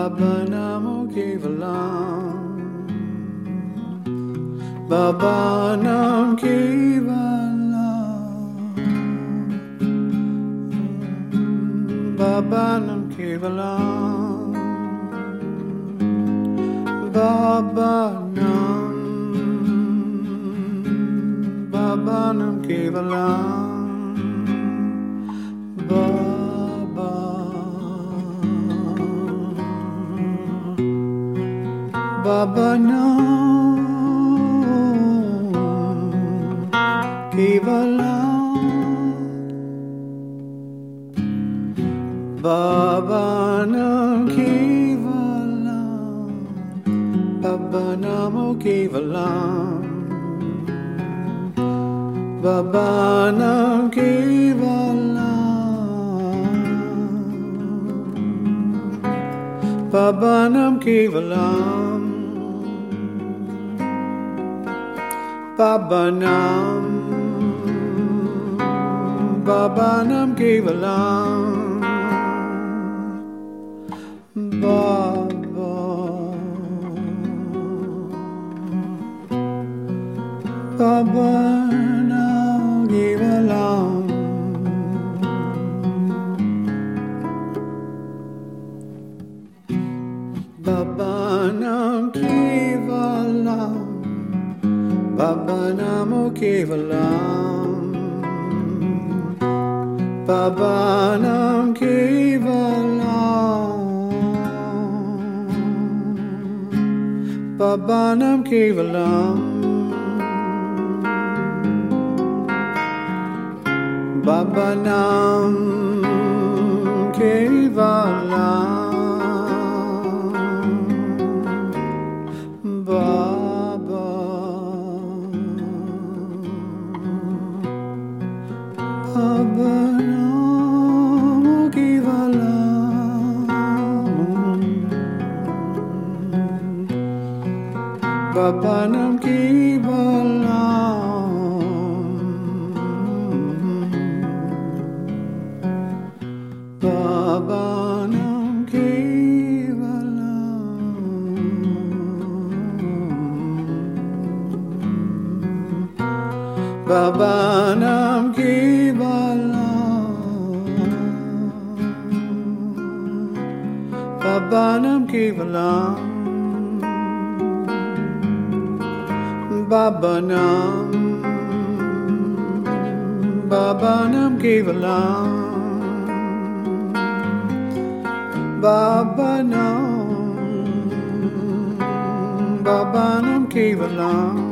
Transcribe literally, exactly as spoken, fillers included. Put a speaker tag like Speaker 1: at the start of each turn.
Speaker 1: Baba Namo Kevalam, Baba Nam Kevalam, Baba Nam Kevalam, Baba Nam, Baba Nam Kevalam, Baba, Baba Nam Kevalam, Baba Nam Kevalam, Baba Namo Kevalam, Baba Nam Kevalam, Baba Nam Kevalam, Baba Nam, Baba Nam Kevalam, Baba, Baba Nam Kevalam, Baba Nam Kevalam, Baba Namo Kevalam, Baba Nam Kevalam, Baba Nam Kevalam, Baba Nam Kevalam, Baba, Baba Namo Kevalam, Baba Nam Kevalam, Baba Nam Kevalam, Baba Nam Kevalam, Baba Nam Kevalam, Baba Nam, Baba Nam Kevalam, Baba Nam, Baba Nam Kevalam,